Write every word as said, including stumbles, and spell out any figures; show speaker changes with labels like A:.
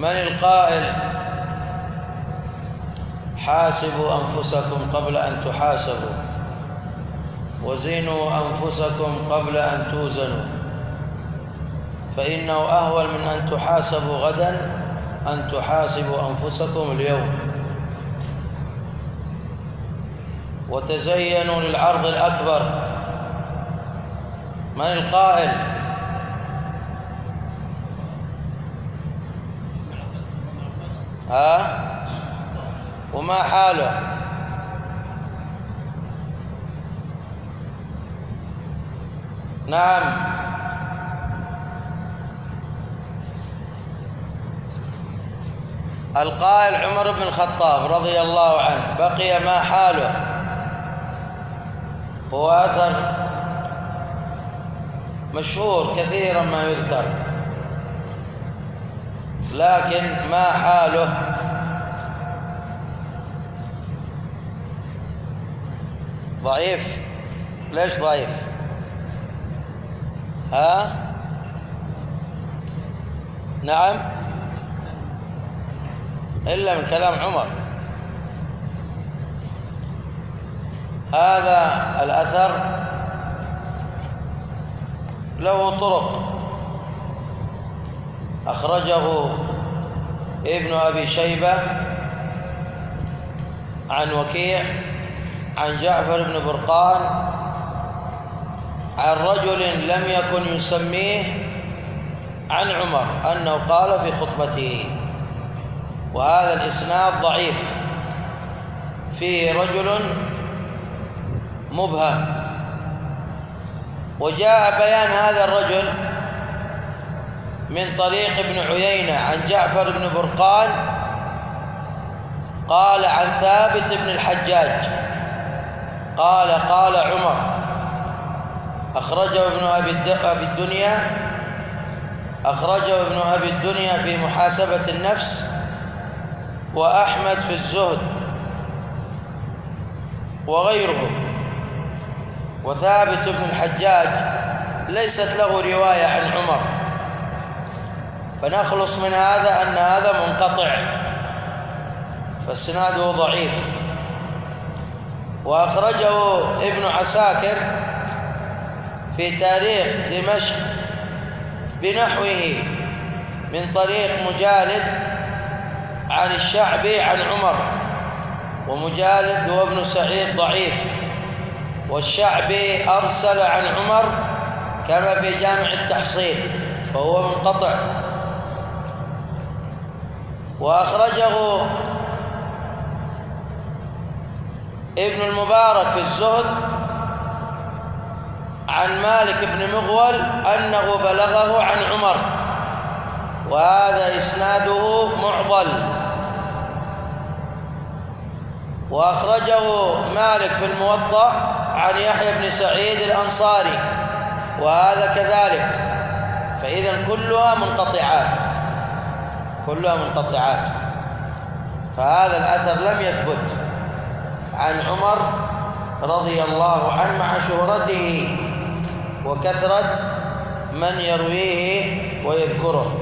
A: من القائل حاسبوا أنفسكم قبل أن تحاسبوا وزنوا أنفسكم قبل أن توزنوا فإنه أهون من أن تحاسبوا غدا أن تحاسبوا أنفسكم اليوم. وتزينوا للعرض الأكبر. من القائل؟ ها؟ وما حاله؟ نعم. القائل عمر بن الخطاب رضي الله عنه. بقي ما حاله؟ هو أثر مشهور كثيرا ما يذكر، لكن ما حاله؟ ضعيف. ليش ضعيف؟ ها؟ نعم، إلا من كلام عمر. هذا الأثر له طرق، أخرجه ابن أبي شيبة عن وكيع عن جعفر بن برقان عن رجل لم يكن يسميه عن عمر أنه قال في خطبته، وهذا الإسناد ضعيف، فيه رجل مبهم. وجاء بيان هذا الرجل من طريق ابن عيينة عن جعفر بن برقان قال عن ثابت بن الحجاج قال قال عمر. أخرجه ابن أبي الدنيا أخرجه ابن أبي الدنيا في محاسبة النفس، وأحمد في الزهد وغيره. وثابت بن الحجاج ليست له رواية عن عمر، فنخلص من هذا أن هذا منقطع، فاسناده ضعيف. وأخرجه ابن عساكر في تاريخ دمشق بنحوه من طريق مجالد عن الشعبي عن عمر، ومجالد هو ابن سعيد ضعيف، والشعبي أرسل عن عمر كما في جامع التحصيل، فهو منقطع. وأخرجه ابن المبارك في الزهد عن مالك بن مغول أنه بلغه عن عمر، وهذا إسناده معضل. وأخرجه مالك في الموطأ عن يحيى بن سعيد الأنصاري، وهذا كذلك. فإذا كلها منقطعات كلها منقطعات فهذا الأثر لم يثبت عن عمر رضي الله عنه مع شهرته وكثرة من يرويه ويذكره.